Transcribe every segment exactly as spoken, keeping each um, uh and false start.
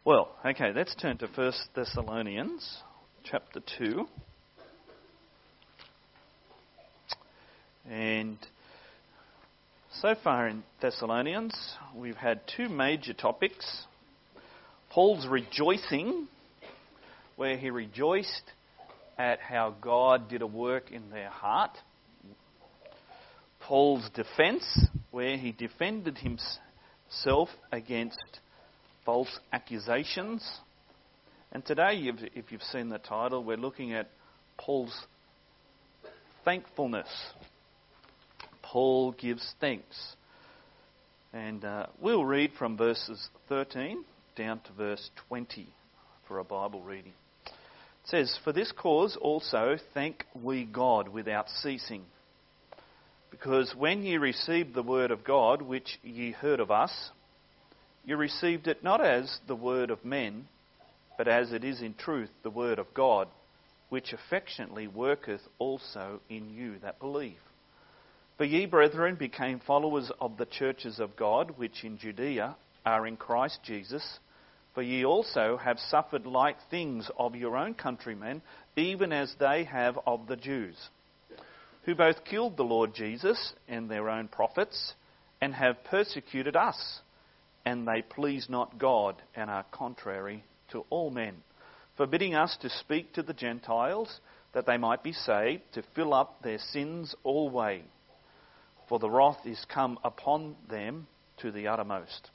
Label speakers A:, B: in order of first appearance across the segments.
A: Well, okay, let's turn to First Thessalonians chapter two. And so far in Thessalonians, we've had two major topics. Paul's rejoicing, where he rejoiced at how God did a work in their heart. Paul's defence, where he defended himself against false accusations. And today, if you've seen the title, we're looking at Paul's thankfulness. Paul gives thanks. And uh, we'll read from verses thirteen down to verse twenty for a Bible reading. It says, "For this cause also thank we God without ceasing, because when ye received the word of God, which ye heard of us, you received it not as the word of men, but as it is in truth the word of God, which affectionately worketh also in you that believe. For ye, brethren, became followers of the churches of God, which in Judea are in Christ Jesus. For ye also have suffered like things of your own countrymen, even as they have of the Jews, who both killed the Lord Jesus and their own prophets, and have persecuted us. And they please not God, and are contrary to all men, forbidding us to speak to the Gentiles, that they might be saved, to fill up their sins alway. For the wrath is come upon them to the uttermost.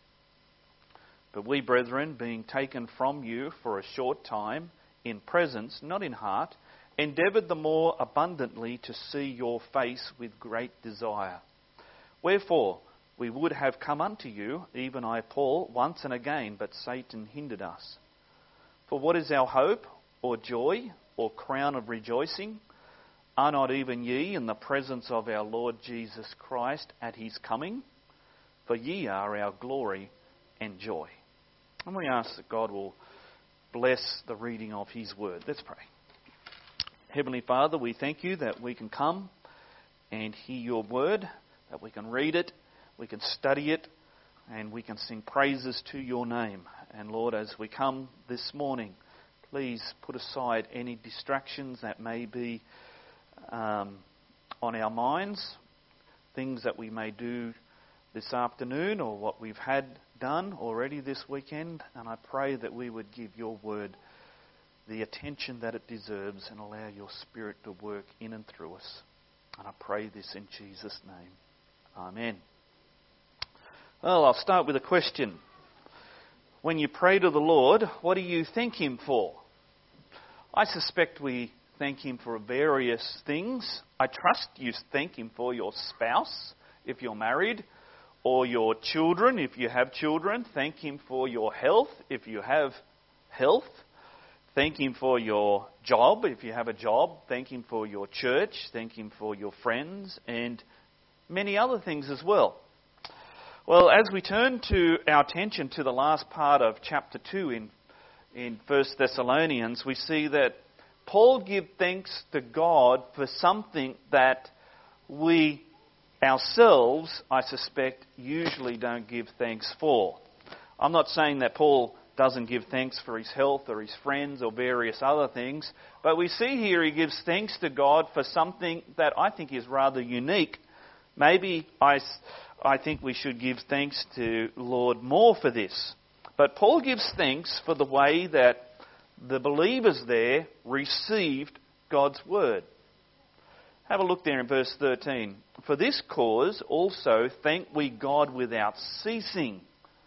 A: But we, brethren, being taken from you for a short time, in presence, not in heart, endeavoured the more abundantly to see your face with great desire. Wherefore, we would have come unto you, even I, Paul, once and again, but Satan hindered us. For what is our hope, or joy, or crown of rejoicing? Are not even ye in the presence of our Lord Jesus Christ at his coming? For ye are our glory and joy." And we ask that God will bless the reading of his word. Let's pray. Heavenly Father, we thank you that we can come and hear your word, that we can read it, we can study it, and we can sing praises to your name. And Lord, as we come this morning, please put aside any distractions that may be um, on our minds, things that we may do this afternoon or what we've had done already this weekend. And I pray that we would give your word the attention that it deserves and allow your Spirit to work in and through us. And I pray this in Jesus' name. Amen. Well, I'll start with a question. When you pray to the Lord, what do you thank him for? I suspect we thank him for various things. I trust you thank him for your spouse, if you're married, or your children, if you have children. Thank him for your health, if you have health. Thank him for your job, if you have a job. Thank him for your church. Thank him for your friends, and many other things as well. Well, as we turn to our attention to the last part of chapter two in, in First Thessalonians, we see that Paul gives thanks to God for something that we ourselves, I suspect, usually don't give thanks for. I'm not saying that Paul doesn't give thanks for his health or his friends or various other things, but we see here he gives thanks to God for something that I think is rather unique. Maybe I... I think we should give thanks to Lord more for this. But Paul gives thanks for the way that the believers there received God's word. Have a look there in verse thirteen. "For this cause also thank we God without ceasing,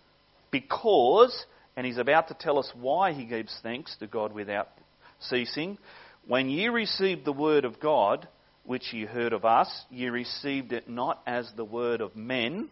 A: because," and he's about to tell us why he gives thanks to God without ceasing, "when ye received the word of God, which ye heard of us, ye received it not as the word of men,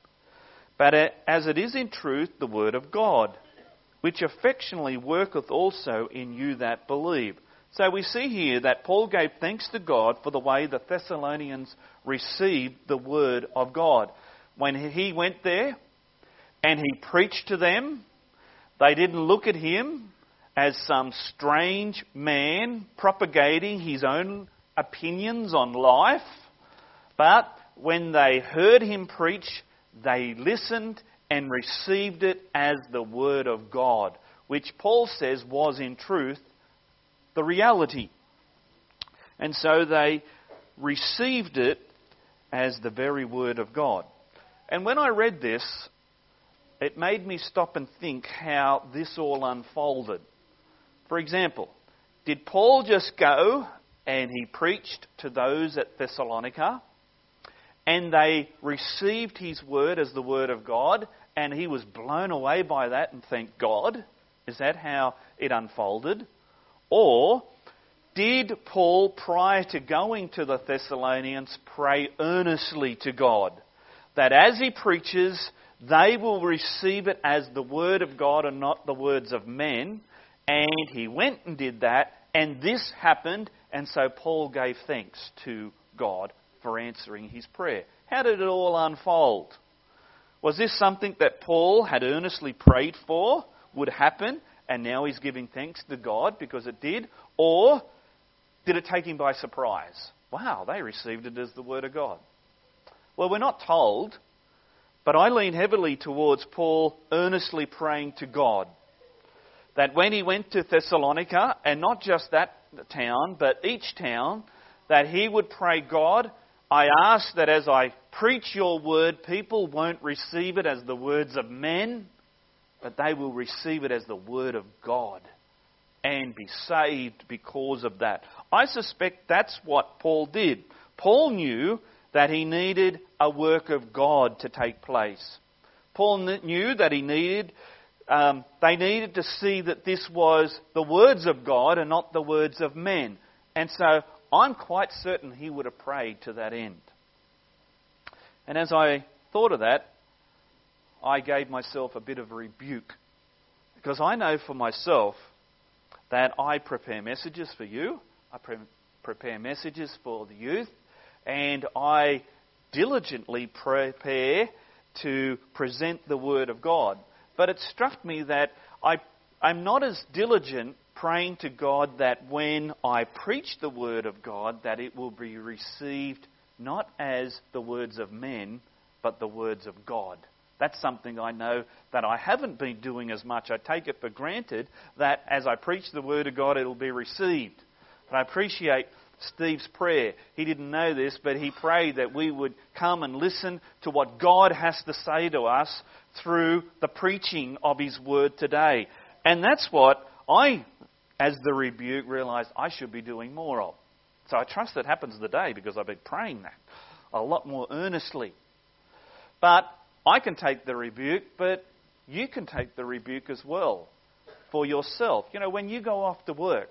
A: but as it is in truth the word of God, which affectionately worketh also in you that believe." So we see here that Paul gave thanks to God for the way the Thessalonians received the word of God. When he went there and he preached to them, they didn't look at him as some strange man propagating his own opinions on life, but when they heard him preach, they listened and received it as the word of God, which Paul says was in truth the reality. And so they received it as the very word of God. And when I read this, it made me stop and think how this all unfolded. For example, did Paul just go and he preached to those at Thessalonica, and they received his word as the word of God, and he was blown away by that and thanked God? Is that how it unfolded? Or did Paul, prior to going to the Thessalonians, pray earnestly to God that as he preaches, they will receive it as the word of God and not the words of men? And he went and did that, and this happened, and so Paul gave thanks to God for answering his prayer. How did it all unfold? Was this something that Paul had earnestly prayed for would happen, and now he's giving thanks to God because it did? Or did it take him by surprise? Wow, they received it as the word of God. Well, we're not told, but I lean heavily towards Paul earnestly praying to God that when he went to Thessalonica, and not just that town, but each town, that he would pray, God, I ask that as I preach your word, people won't receive it as the words of men, but they will receive it as the word of God and be saved because of that. I suspect that's what Paul did. Paul knew that he needed a work of God to take place. Paul knew that he needed, um, they needed to see that this was the words of God and not the words of men. And so I'm quite certain he would have prayed to that end. And as I thought of that, I gave myself a bit of a rebuke. Because I know for myself that I prepare messages for you, I pre- prepare messages for the youth, and I diligently prepare to present the Word of God. But it struck me that I, I'm not as diligent praying to God that when I preach the Word of God, that it will be received not as the words of men, but the words of God. That's something I know that I haven't been doing as much. I take it for granted that as I preach the Word of God, it'll be received. But I appreciate Steve's prayer. He didn't know this, but he prayed that we would come and listen to what God has to say to us through the preaching of His Word today. And that's what I, as the rebuke, realised I should be doing more of. So I trust that happens today because I've been praying that a lot more earnestly. But I can take the rebuke, but you can take the rebuke as well for yourself. You know, when you go off to work,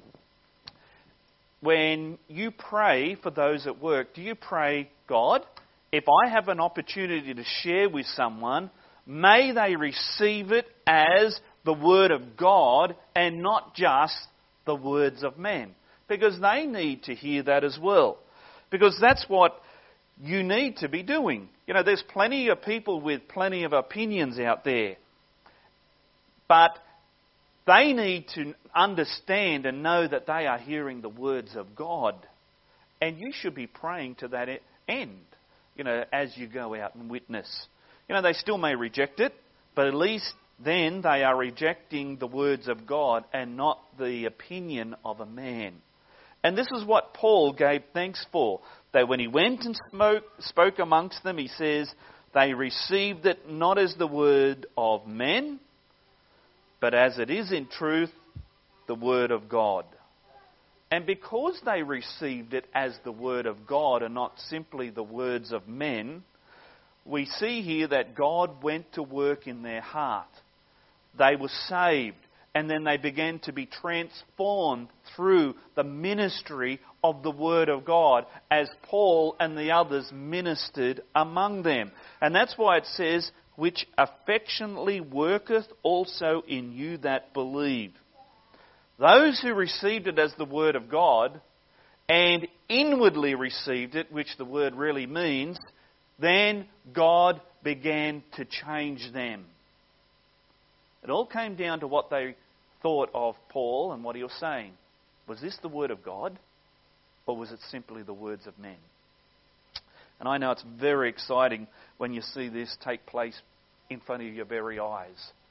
A: when you pray for those at work, do you pray, God, if I have an opportunity to share with someone, may they receive it as the Word of God and not just the words of men? Because they need to hear that as well. Because that's what you need to be doing. You know, there's plenty of people with plenty of opinions out there. But they need to understand and know that they are hearing the words of God. And you should be praying to that end, you know, as you go out and witness. You know, they still may reject it, but at least then they are rejecting the words of God and not the opinion of a man. And this is what Paul gave thanks for. That when he went and spoke, spoke amongst them, he says, they received it not as the word of men, but as it is in truth, the word of God. And because they received it as the word of God and not simply the words of men, we see here that God went to work in their heart. They were saved. And then they began to be transformed through the ministry of the Word of God as Paul and the others ministered among them. And that's why it says, which affectionately worketh also in you that believe. Those who received it as the Word of God and inwardly received it, which the word really means, then God began to change them. It all came down to what they thought of Paul and what he was saying. Was this the word of God, or was it simply the words of men? And I know it's very exciting when you see this take place in front of your very eyes.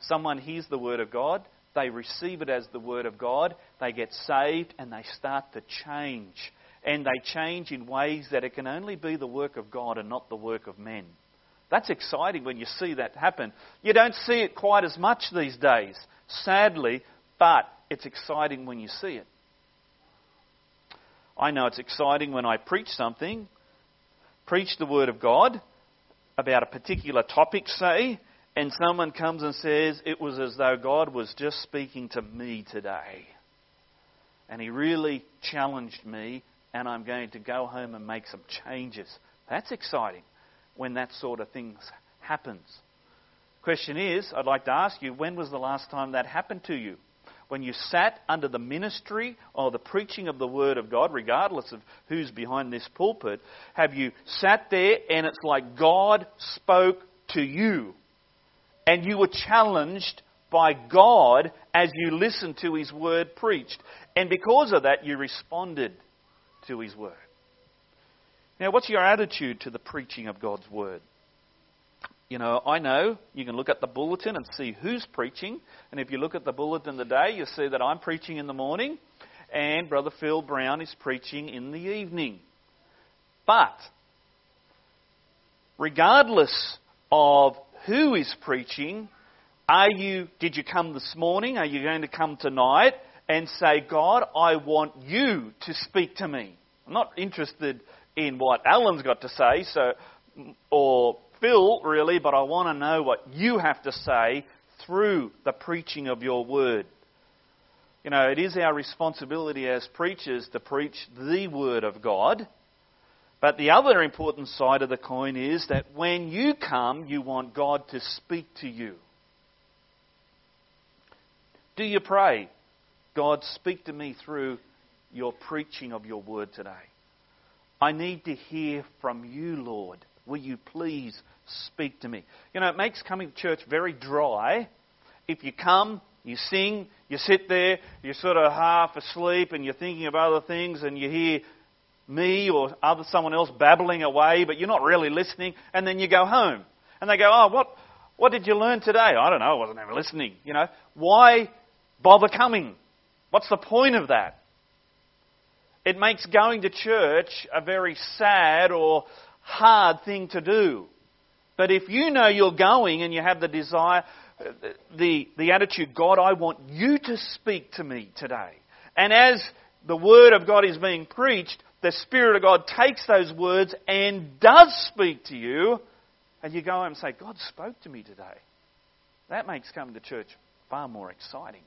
A: Someone hears the Word of God, they receive it as the Word of God, they get saved and they start to change. And they change in ways that it can only be the work of God and not the work of men. That's exciting when you see that happen. You don't see it quite as much these days, sadly, but it's exciting when you see it. I know it's exciting when I preach something, preach the Word of God about a particular topic, say, and someone comes and says, it was as though God was just speaking to me today. And He really challenged me, and I'm going to go home and make some changes. That's exciting when that sort of thing happens. Question is, I'd like to ask you, when was the last time that happened to you? When you sat under the ministry or the preaching of the Word of God, regardless of who's behind this pulpit, have you sat there and it's like God spoke to you and you were challenged by God as you listened to His Word preached, and because of that you responded to His Word? Now, what's your attitude to the preaching of God's Word? You know, I know you can look at the bulletin and see who's preaching. And if you look at the bulletin today, you'll see that I'm preaching in the morning and Brother Phil Brown is preaching in the evening. But regardless of who is preaching, are you, did you come this morning? Are you going to come tonight and say, God, I want you to speak to me? I'm not interested in what Alan's got to say, so or Phil, really, but I want to know what you have to say through the preaching of your Word. You know, it is our responsibility as preachers to preach the Word of God. But the other important side of the coin is that when you come, you want God to speak to you. Do you pray, God, speak to me through your preaching of your Word today? I need to hear from you, Lord. Will you please speak to me? You know, it makes coming to church very dry. If you come, you sing, you sit there, you're sort of half asleep and you're thinking of other things and you hear me or other someone else babbling away, but you're not really listening, and then you go home. And they go, oh, what what did you learn today? I don't know, I wasn't even listening. You know, why bother coming? What's the point of that? It makes going to church a very sad or hard thing to do. But if you know you're going and you have the desire, the, the attitude, God, I want you to speak to me today. And as the Word of God is being preached, the Spirit of God takes those words and does speak to you, and you go home and say, God spoke to me today. That makes coming to church far more exciting.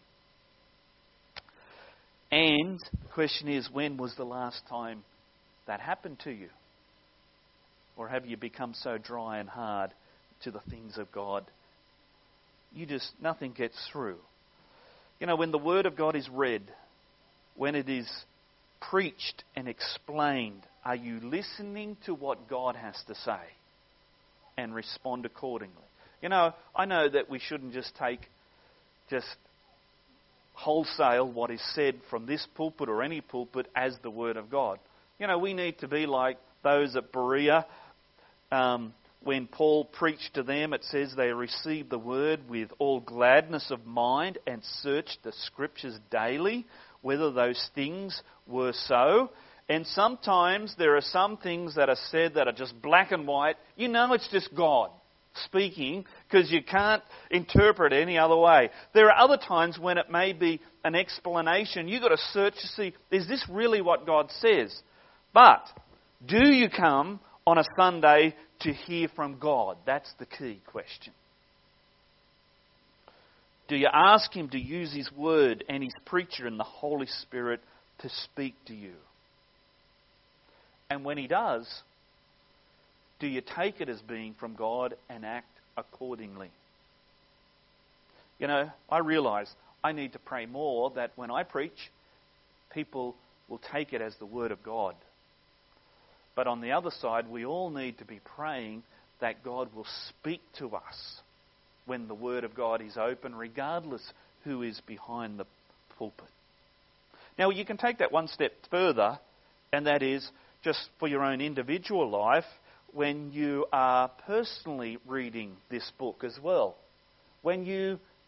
A: And the question is, when was the last time that happened to you? Or have you become so dry and hard to the things of God? You just, nothing gets through. You know, when the Word of God is read, when it is preached and explained, are you listening to what God has to say and respond accordingly? You know, I know that we shouldn't just take just wholesale what is said from this pulpit or any pulpit as the Word of God. You know, we need to be like those at Berea. Um, when Paul preached to them, it says they received the Word with all gladness of mind and searched the Scriptures daily, whether those things were so. And sometimes there are some things that are said that are just black and white. You know it's just God speaking because you can't interpret it any other way. There are other times when it may be an explanation. You've got to search to see, is this really what God says? But do you come on a Sunday to hear from God? That's the key question. Do you ask Him to use His Word and His preacher and the Holy Spirit to speak to you? And when He does, do you take it as being from God and act accordingly? You know, I realise I need to pray more that when I preach, people will take it as the Word of God. But on the other side, we all need to be praying that God will speak to us when the Word of God is open, regardless who is behind the pulpit. Now, you can take that one step further, and that is just for your own individual life, when you are personally reading this book as well. When you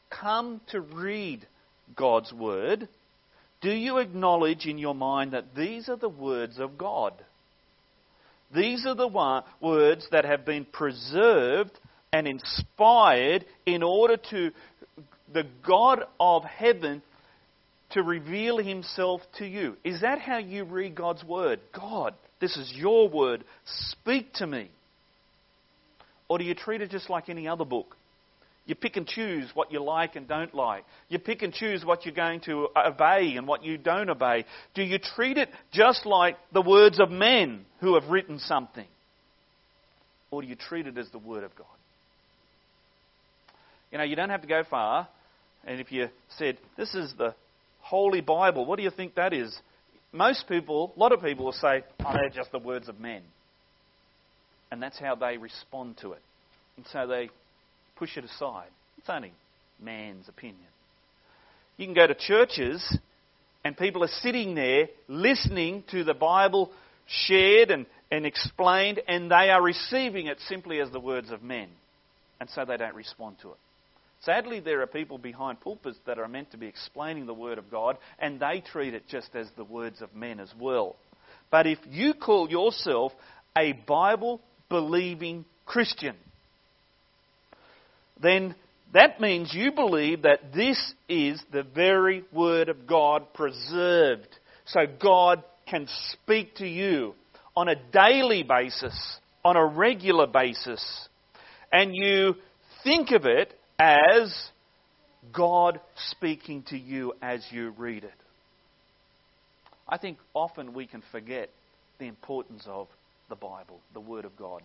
A: come to read God's Word, do you acknowledge in your mind that these are the words of God? These are the one, words that have been preserved and inspired in order to the God of heaven to reveal Himself to you. Is that how you read God's Word? God, this is your Word. Speak to me. Or do you treat it just like any other book? You pick and choose what you like and don't like. You pick and choose what you're going to obey and what you don't obey. Do you treat it just like the words of men who have written something? Or do you treat it as the Word of God? You know, you don't have to go far. And if you said, this is the Holy Bible, what do you think that is? Most people, a lot of people will say, oh, they're just the words of men. And that's how they respond to it. And so they push it aside. It's only man's opinion. You can go to churches and people are sitting there listening to the Bible shared and, and explained, and they are receiving it simply as the words of men. And so they don't respond to it. Sadly, there are people behind pulpits that are meant to be explaining the Word of God, and they treat it just as the words of men as well. But if you call yourself a Bible-believing Christian, then that means you believe that this is the very Word of God preserved. So God can speak to you on a daily basis, on a regular basis. And you think of it as God speaking to you as you read it. I think often we can forget the importance of the Bible, the Word of God.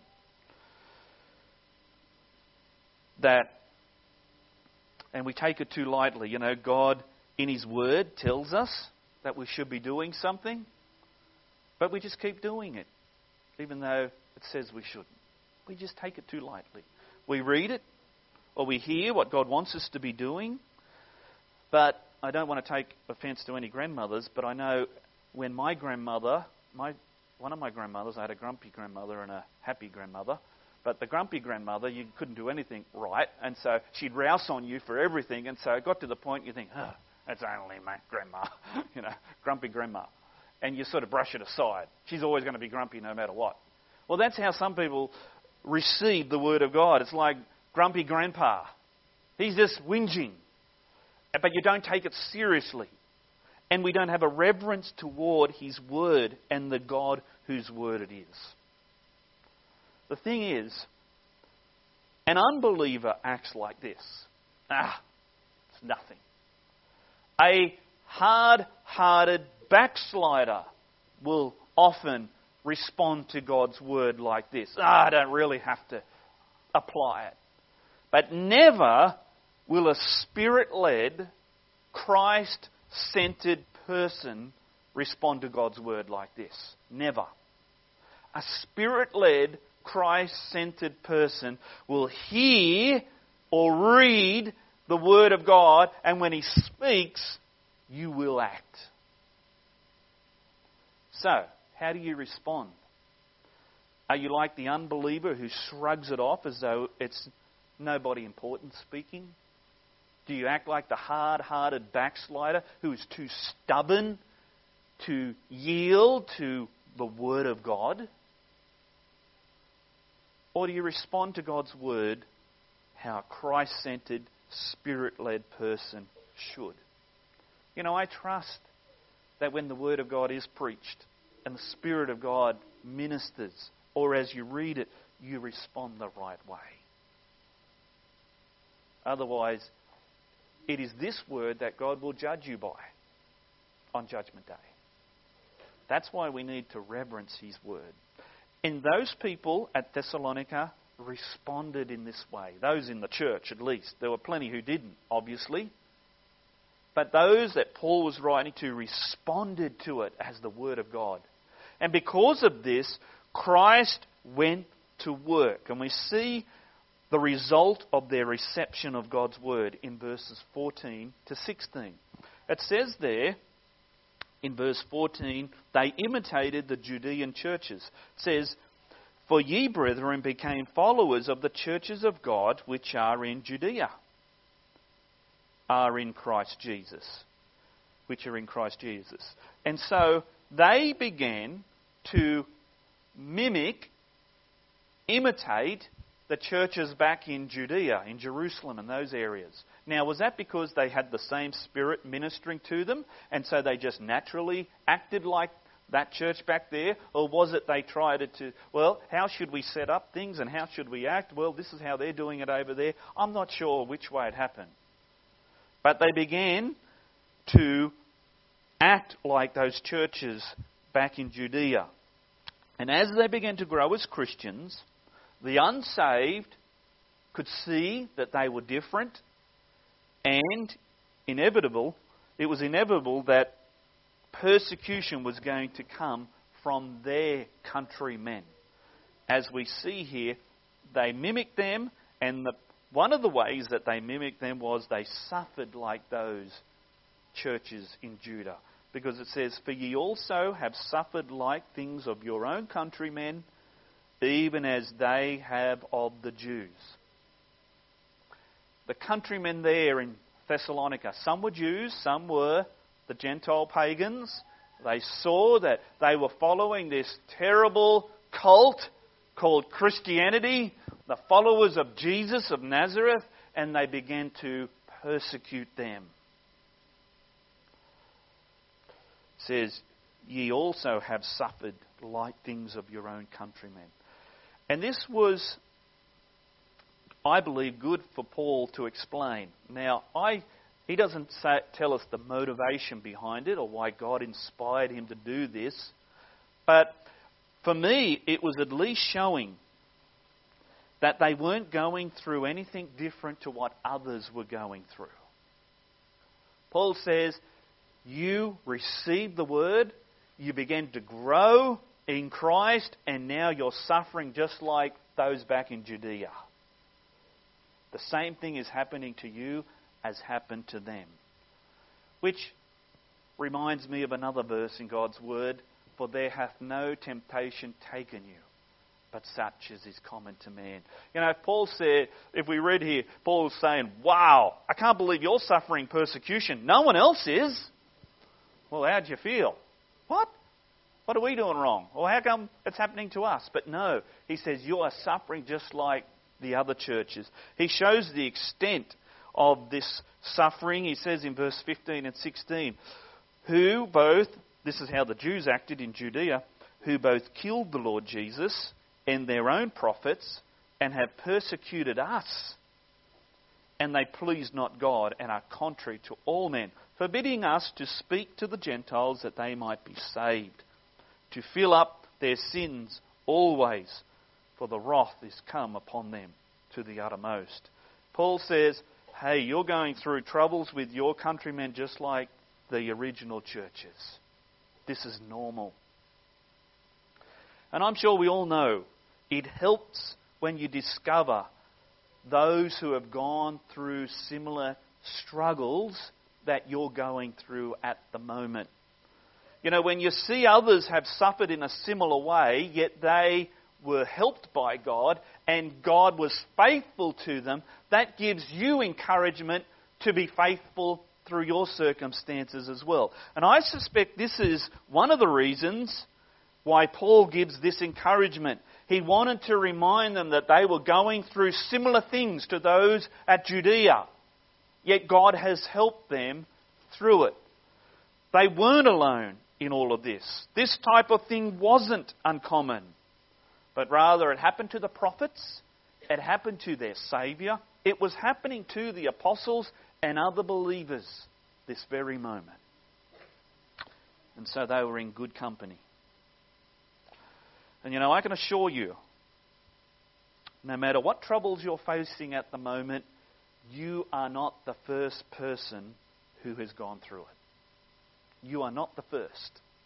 A: That, and we take it too lightly. You know, God in His Word tells us that we should be doing something, but we just keep doing it, even though it says we shouldn't. We just take it too lightly. We read it, or we hear what God wants us to be doing, but I don't want to take offence to any grandmothers, but I know when my grandmother, my one of my grandmothers, I had a grumpy grandmother and a happy grandmother, but the grumpy grandmother, you couldn't do anything right, and so she'd rouse on you for everything, and so it got to the point you think, oh, that's only my grandma, you know, grumpy grandma. And you sort of brush it aside. She's always going to be grumpy no matter what. Well, that's how some people receive the Word of God. It's like grumpy grandpa. He's just whinging. But you don't take it seriously. And we don't have a reverence toward His Word and the God whose Word it is. The thing is, an unbeliever acts like this. Ah, it's nothing. A hard-hearted backslider will often respond to God's Word like this. Ah, I don't really have to apply it. But never will a Spirit-led, Christ-centered person respond to God's Word like this. Never. A Spirit-led, Christ-centered person will hear or read the Word of God, and when He speaks, you will act. So, how do you respond? Are you like the unbeliever who shrugs it off as though it's nobody important speaking? Do you act like the hard-hearted backslider who is too stubborn to yield to the Word of God? Or do you respond to God's Word how a Christ-centered, Spirit-led person should? You know, I trust that when the Word of God is preached and the Spirit of God ministers, or as you read it, you respond the right way. Otherwise, it is this Word that God will judge you by on Judgment Day. That's why we need to reverence His Word. And those people at Thessalonica responded in this way. Those in the church, at least. There were plenty who didn't, obviously. But those that Paul was writing to responded to it as the Word of God. And because of this, Christ went to work. And we see the result of their reception of God's Word in verses fourteen to sixteen. It says there, in verse fourteen, they imitated the Judean churches. It says, "For ye, brethren, became followers of the churches of God which are in Judea. are in Christ Jesus. Which are in Christ Jesus. And so they began to mimic, imitate the churches back in Judea, in Jerusalem and those areas. Now, was that because they had the same Spirit ministering to them, and so they just naturally acted like that church back there? Or was it they tried it to, well, how should we set up things and how should we act? Well, this is how they're doing it over there. I'm not sure which way it happened. But they began to act like those churches back in Judea. And as they began to grow as Christians, the unsaved could see that they were different, and inevitable, it was inevitable that persecution was going to come from their countrymen. As we see here, they mimicked them, and the, one of the ways that they mimicked them was they suffered like those churches in Judah. Because it says, "For ye also have suffered like things of your own countrymen, even as they have of the Jews." The countrymen there in Thessalonica, some were Jews, some were the Gentile pagans. They saw that they were following this terrible cult called Christianity, the followers of Jesus of Nazareth, and they began to persecute them. It says, "Ye also have suffered like things of your own countrymen." And this was, I believe, good for Paul to explain. Now, I he doesn't say, tell us the motivation behind it or why God inspired him to do this. But for me, it was at least showing that they weren't going through anything different to what others were going through. Paul says, you received the word, you began to grow in Christ, and now you're suffering just like those back in Judea. The same thing is happening to you as happened to them. Which reminds me of another verse in God's word, "For there hath no temptation taken you, but such as is common to man." You know, if Paul said, if we read here, Paul's saying, "Wow, I can't believe you're suffering persecution. No one else is." Well, how'd you feel? What? What are we doing wrong? Or how come it's happening to us? But no, he says you are suffering just like the other churches. He shows the extent of this suffering. He says in verse fifteen and sixteen, who both, this is how the Jews acted in Judea, who both killed the Lord Jesus and their own prophets and have persecuted us. And they please not God and are contrary to all men, forbidding us to speak to the Gentiles that they might be saved, to fill up their sins always, for the wrath is come upon them to the uttermost. Paul says, hey, you're going through troubles with your countrymen just like the original churches. This is normal. And I'm sure we all know it helps when you discover those who have gone through similar struggles that you're going through at the moment. You know, when you see others have suffered in a similar way, yet they were helped by God and God was faithful to them, that gives you encouragement to be faithful through your circumstances as well. And I suspect this is one of the reasons why Paul gives this encouragement. He wanted to remind them that they were going through similar things to those at Judea, yet God has helped them through it. They weren't alone in all of this. This type of thing wasn't uncommon, but rather it happened to the prophets, it happened to their Saviour, it was happening to the apostles and other believers this very moment. And so they were in good company. And you know, I can assure you, no matter what troubles you're facing at the moment, you are not the first person who has gone through it. You are not the first.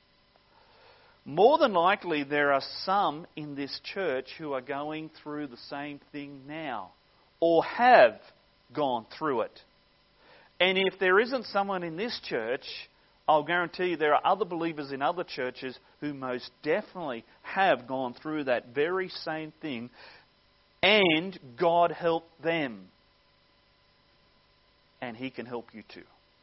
A: More than likely, there are some in this church who are going through the same thing now, or have gone through it. And if there isn't someone in this church, I'll guarantee you there are other believers in other churches who most definitely have gone through that very same thing, and God helped them. and he can help you too.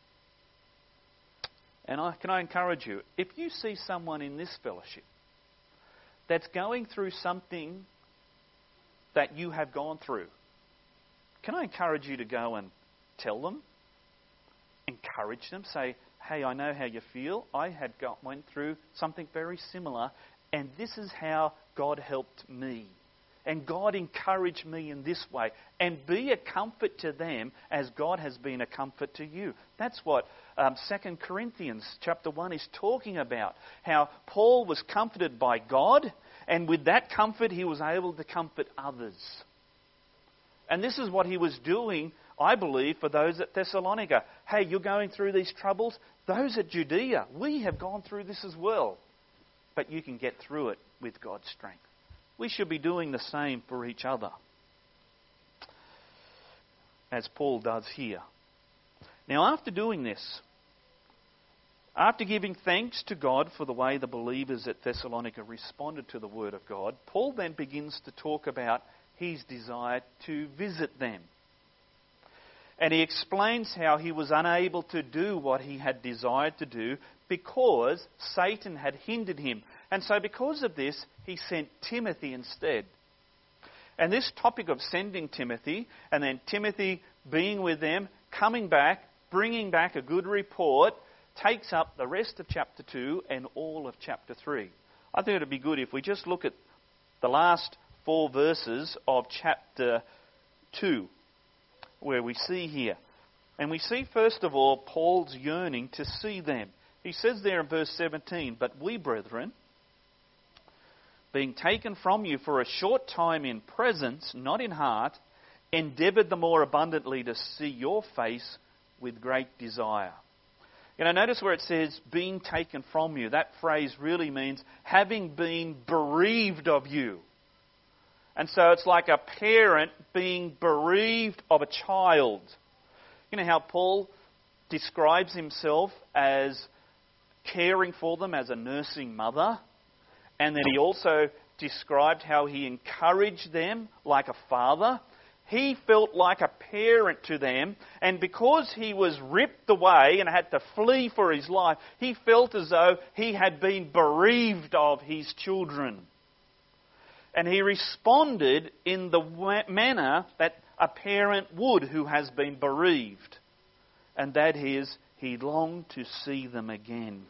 A: And I, can I encourage you, if you see someone in this fellowship that's going through something that you have gone through, can I encourage you to go and tell them, encourage them, say, hey, I know how you feel. I had got, went through something very similar, and this is how God helped me. And God encouraged me in this way. And be a comfort to them as God has been a comfort to you. That's what um, Second Corinthians chapter one is talking about. How Paul was comforted by God, and with that comfort he was able to comfort others. And this is what he was doing, I believe, for those at Thessalonica. Hey, you're going through these troubles? Those at Judea, we have gone through this as well. But you can get through it with God's strength. We should be doing the same for each other, as Paul does here. Now, after doing this, after giving thanks to God for the way the believers at Thessalonica responded to the Word of God, Paul then begins to talk about his desire to visit them. And he explains how he was unable to do what he had desired to do because Satan had hindered him. And so because of this, he sent Timothy instead. And this topic of sending Timothy, and then Timothy being with them, coming back, bringing back a good report, takes up the rest of chapter two and all of chapter three. I think it would be good if we just look at the last four verses of chapter two, where we see here. And we see, first of all, Paul's yearning to see them. He says there in verse seventeen, "But we, brethren, being taken from you for a short time in presence, not in heart, endeavoured the more abundantly to see your face with great desire." You know, notice where it says, being taken from you. That phrase really means having been bereaved of you. And so it's like a parent being bereaved of a child. You know how Paul describes himself as caring for them as a nursing mother? And then he also described how he encouraged them like a father. He felt like a parent to them, and because he was ripped away and had to flee for his life, he felt as though he had been bereaved of his children. And he responded in the manner that a parent would who has been bereaved. And that is, he longed to see them again.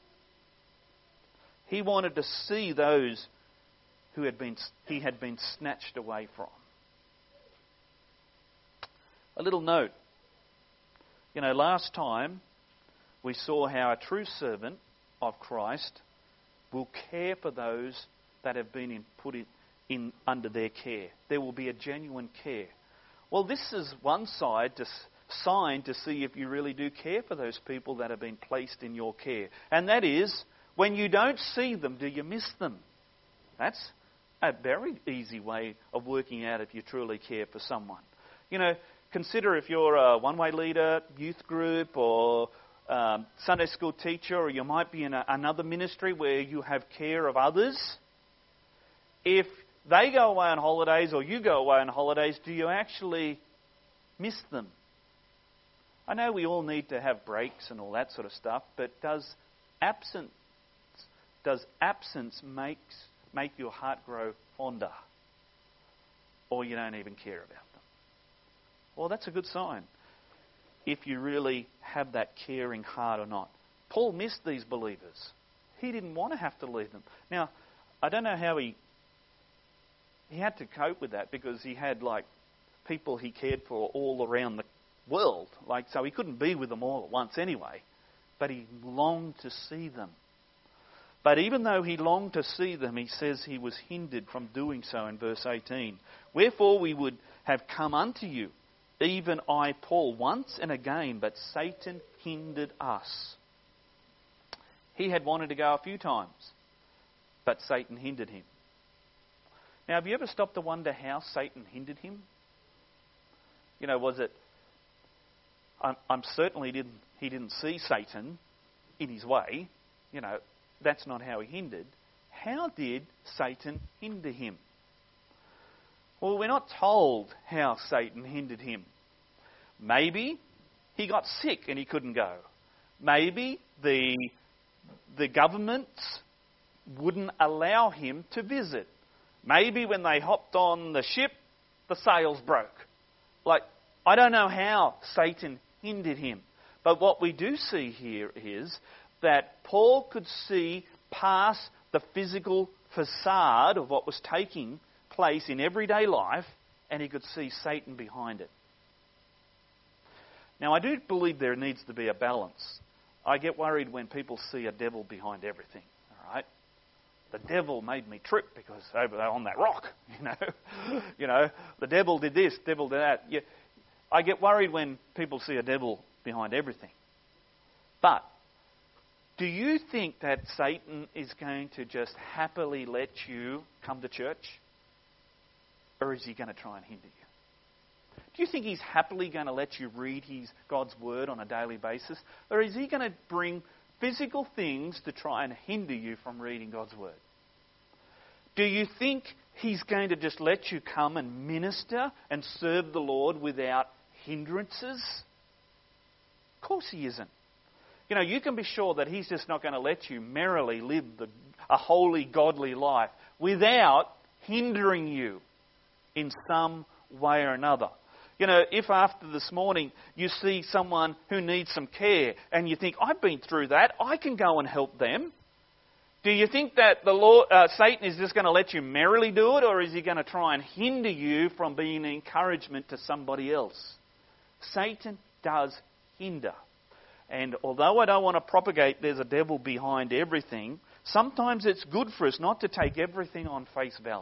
A: He wanted to see those who had been, he had been snatched away from. A little note. You know, last time we saw how a true servant of Christ will care for those that have been in, put in, in under their care. There will be a genuine care. Well, this is one side to, sign to see if you really do care for those people that have been placed in your care. And that is, when you don't see them, do you miss them? That's a very easy way of working out if you truly care for someone. You know, consider if you're a one-way leader, youth group, or um, Sunday school teacher, or you might be in a, another ministry where you have care of others. If they go away on holidays or you go away on holidays, do you actually miss them? I know we all need to have breaks and all that sort of stuff, but does absence does absence makes make your heart grow fonder, or you don't even care about them? Well, that's a good sign if you really have that caring heart or not. Paul missed these believers. He didn't want to have to leave them. Now, I don't know how he he had to cope with that, because he had like people he cared for all around the world. Like, so he couldn't be with them all at once anyway. But he longed to see them. But even though he longed to see them, he says he was hindered from doing so in verse eighteen. "Wherefore we would have come unto you, even I, Paul, once and again, but Satan hindered us." He had wanted to go a few times, but Satan hindered him. Now, have you ever stopped to wonder how Satan hindered him? You know, was it... I'm, I'm certainly didn't. He didn't see Satan in his way. You know, that's not how he hindered. How did Satan hinder him? Well, we're not told how Satan hindered him. Maybe he got sick and he couldn't go. Maybe the, the governments wouldn't allow him to visit. Maybe when they hopped on the ship, the sails broke. Like, I don't know how Satan hindered him. But what we do see here is that Paul could see past the physical facade of what was taking place in everyday life, and he could see Satan behind it. Now, I do believe there needs to be a balance. I get worried when people see a devil behind everything, all right? The devil made me trip because over there on that rock, you know. you know, the devil did this, devil did that. Yeah, I get worried when people see a devil behind everything. But do you think that Satan is going to just happily let you come to church? Or is he going to try and hinder you? Do you think he's happily going to let you read his God's word on a daily basis? Or is he going to bring physical things to try and hinder you from reading God's word? Do you think he's going to just let you come and minister and serve the Lord without hindrances? Of course he isn't. You know, you can be sure that he's just not going to let you merrily live the, a holy, godly life without hindering you in some way or another. You know, if after this morning you see someone who needs some care and you think, I've been through that, I can go and help them. Do you think that the Lord, uh, Satan is just going to let you merrily do it, or is he going to try and hinder you from being an encouragement to somebody else? Satan does hinder. And although I don't want to propagate there's a devil behind everything, sometimes it's good for us not to take everything on face value.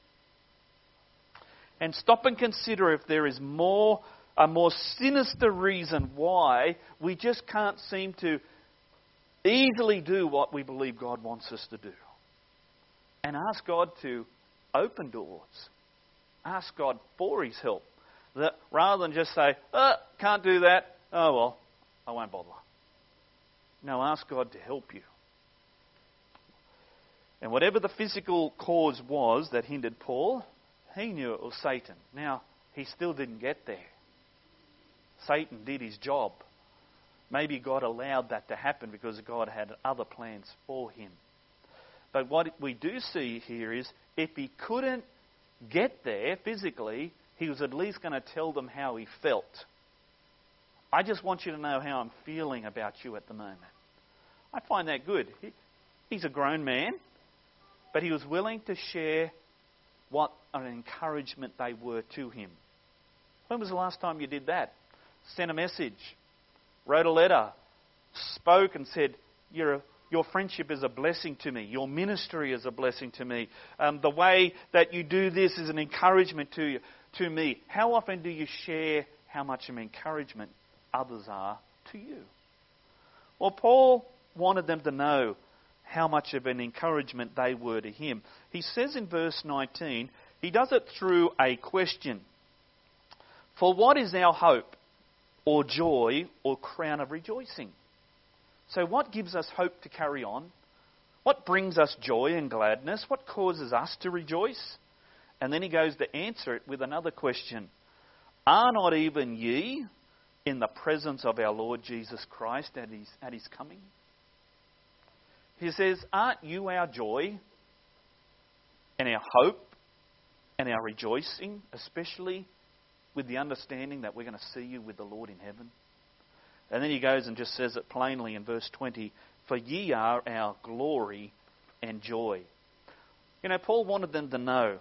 A: And stop and consider if there is more, a more sinister reason why we just can't seem to easily do what we believe God wants us to do. And ask God to open doors. Ask God for his help. That rather than just say, oh, can't do that, oh well, I won't bother. No, ask God to help you. And whatever the physical cause was that hindered Paul, he knew it was Satan. Now, he still didn't get there. Satan did his job. Maybe God allowed that to happen because God had other plans for him. But what we do see here is if he couldn't get there physically, he was at least going to tell them how he felt. I just want you to know how I'm feeling about you at the moment. I find that good. He, he's a grown man, but he was willing to share what an encouragement they were to him. When was the last time you did that? Sent a message, wrote a letter, spoke and said, You're a, your friendship is a blessing to me. Your ministry is a blessing to me. Um, the way that you do this is an encouragement to you, to me. How often do you share how much of an encouragement others are to you? Well, Paul wanted them to know how much of an encouragement they were to him. He says in verse nineteen, he does it through a question. For what is our hope or joy or crown of rejoicing? So what gives us hope to carry on? What brings us joy and gladness? What causes us to rejoice? And then he goes to answer it with another question. Are not even ye in the presence of our Lord Jesus Christ at his, at his coming? He says, aren't you our joy and our hope and our rejoicing, especially with the understanding that we're going to see you with the Lord in heaven? And then he goes and just says it plainly in verse twenty, for ye are our glory and joy. You know, Paul wanted them to know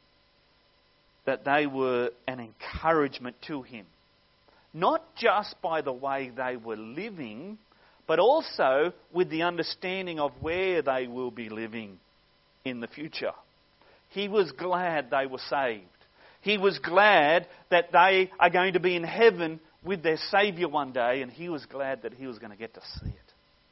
A: that they were an encouragement to him. Not just by the way they were living, but also with the understanding of where they will be living in the future. He was glad they were saved. He was glad that they are going to be in heaven with their Saviour one day, and he was glad that he was going to get to see it.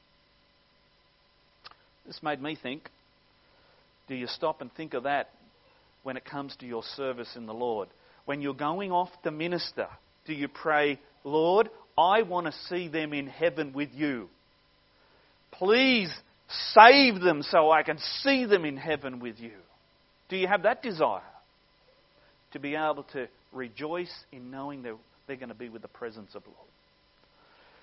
A: This made me think, do you stop and think of that when it comes to your service in the Lord? When you're going off to minister, do you pray, Lord, I want to see them in heaven with you. Please save them so I can see them in heaven with you. Do you have that desire? To be able to rejoice in knowing that they're going to be with the presence of the Lord.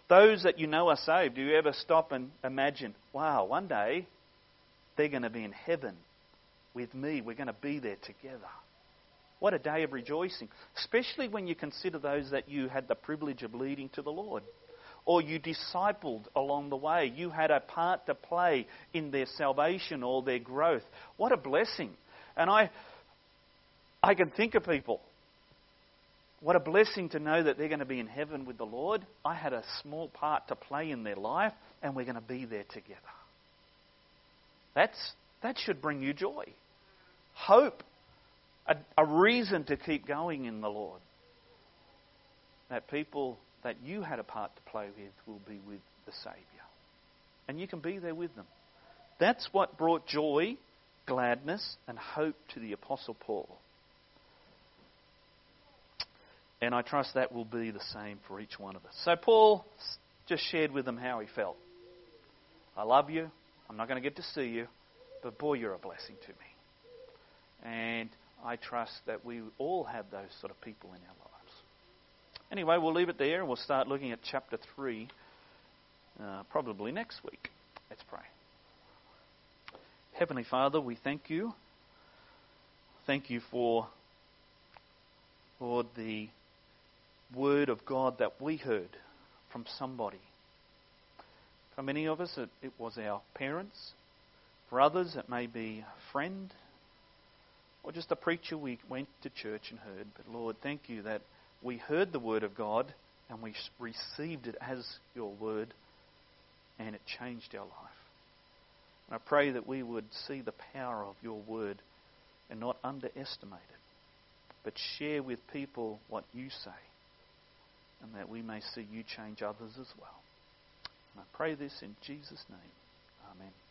A: Those that you know are saved, do you ever stop and imagine, wow, one day they're going to be in heaven with me. We're going to be there together. What a day of rejoicing, especially when you consider those that you had the privilege of leading to the Lord, or you discipled along the way. You had a part to play in their salvation or their growth. What a blessing. And I, I can think of people. What a blessing to know that they're going to be in heaven with the Lord. I had a small part to play in their life, and we're going to be there together. That's, that should bring you joy, hope, a, a reason to keep going in the Lord. That people that you had a part to play with will be with the Saviour. And you can be there with them. That's what brought joy, gladness, and hope to the Apostle Paul. And I trust that will be the same for each one of us. So Paul just shared with them how he felt. I love you. I'm not going to get to see you. But boy, you're a blessing to me. And I trust that we all have those sort of people in our lives. Anyway, we'll leave it there and we'll start looking at chapter three uh, probably next week. Let's pray. Heavenly Father, we thank you. Thank you for, Lord, the word of God that we heard from somebody. For many of us, it, it was our parents. For others, it may be a friend or just a preacher we went to church and heard. But Lord, thank you that we heard the word of God and we received it as your word and it changed our life. And I pray that we would see the power of your word and not underestimate it, but share with people what you say, and that we may see you change others as well. And I pray this in Jesus' name. Amen.